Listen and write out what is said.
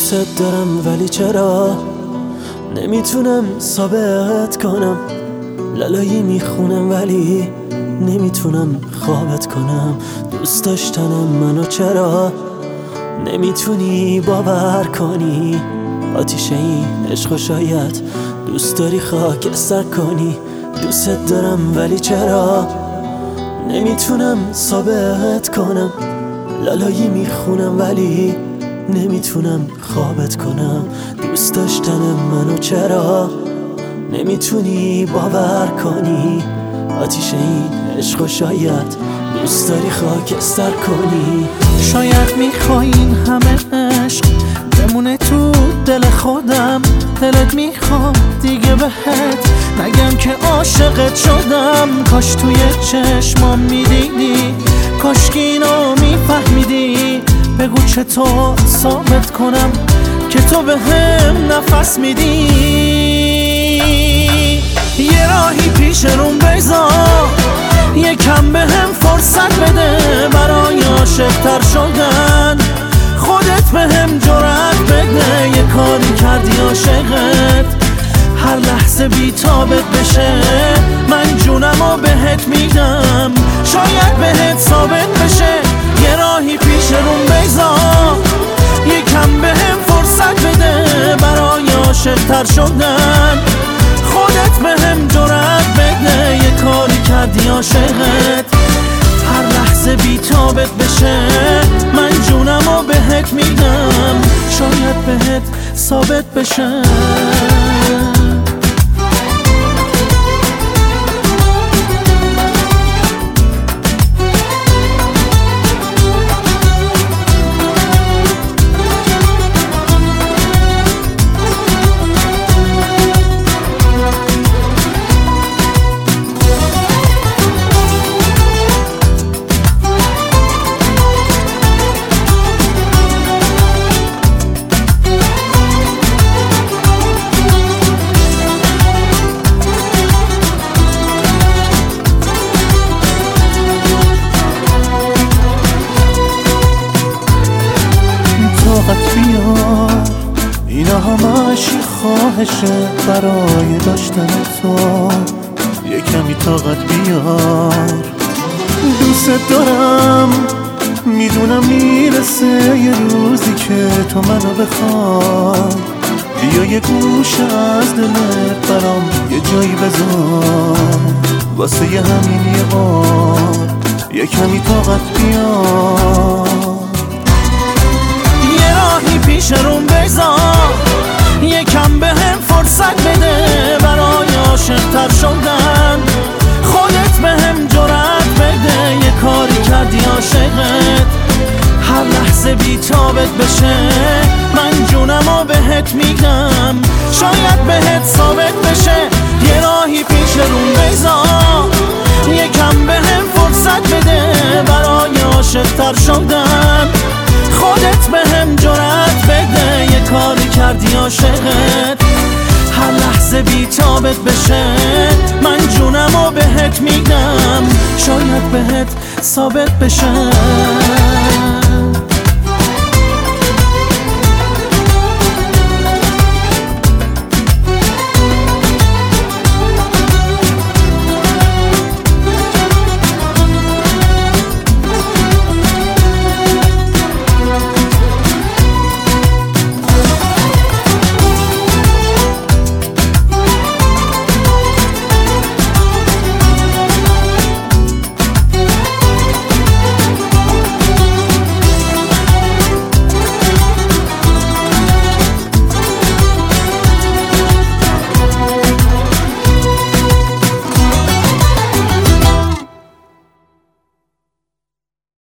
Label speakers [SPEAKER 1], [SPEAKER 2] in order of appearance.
[SPEAKER 1] دوست دارم ولی چرا نمیتونم ثابت کنم، لالایی میخونم ولی نمیتونم خوابت کنم. دوست داشتنم منو چرا نمیتونی باور کنی؟ آتیشه این عشق شاید دوست داری خاکستر کنی. دوست دارم ولی چرا نمیتونم ثابت کنم، لالایی میخونم ولی نمیتونم خوابت کنم. دوست داشتن منو چرا نمیتونی باور کنی؟ آتیشه این عشق شاید دوست داری خاکستر کنی.
[SPEAKER 2] شاید میخوای این همه عشق بمونه تو دل خودم، دلت میخواد دیگه بهت نگم که عاشقت شدم. کاش توی چشمام میدیدی، کاش که اینو میفهمیدی. بگو چطور ثابت کنم که تو به هم نفس میدی. یه راهی پیش روم بذار، یکم به هم فرصت بده برای عاشق‌تر شدن. خودت به هم جرأت بده، یه کاری کردی عاشقت هر لحظه بی‌تابت بشه. من جونمو بهت میدم، شاید بهت ثابت بشه. یه راهی پیش روم بذار، یکم به هم فرصت بده برای عاشق‌تر شدن. خودت به هم جرأت بده، یه کاری کردی عاشقت هر لحظه بی‌تابت بشه. من جونمو بهت میدم، شاید بهت ثابت بشه. طاقت بیار، اینا همش خواهشه برای داشتن تو. یه کمی طاقت بیار، دوست دارم میدونم میرسه یه روزی که تو منو بخوای. بیا یه گوشه از دلت برام یه جایی بذار، واسه یه همین یه بار یه کمی طاقت بیار. پیش روم بذار، یکم به هم فرصت بده برای عاشق‌تر شدن. خودت به هم جرأت بده، یه کاری کردی عاشقت هر لحظه بی‌تابت بشه. من جونمو بهت میدم، شاید بهت ثابت بشه. یه راهی پیش روم بذار، یکم به هم فرصت بده برای عاشق‌تر شدن. خودت به هم جرأت بده، یه کاری کردی عاشقت هر لحظه بی‌تابت بشه. من جونمو بهت میدم، شاید بهت ثابت بشه.